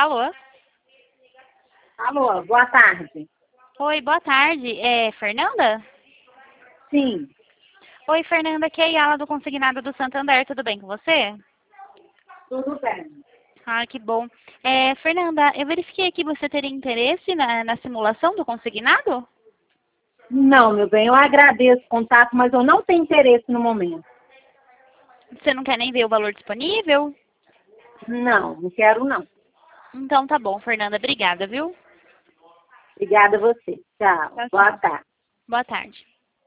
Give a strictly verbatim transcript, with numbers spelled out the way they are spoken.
Alô? Alô, boa tarde. Oi, boa tarde. É Fernanda? Sim, Oi, Fernanda, aqui é a Yala do Consignado do Santander. Tudo bem com você? tudo bem. Ah, que bom. É, Fernanda, eu verifiquei aqui, você teria interesse na, na simulação do consignado? Não, meu bem, eu agradeço o contato, mas eu não tenho interesse no momento. Você não quer nem ver o valor disponível? Não, não quero não. Então tá bom, Fernanda. Obrigada, viu? Obrigada a você. Tchau. Tchau, Boa tchau. tarde. Boa tarde.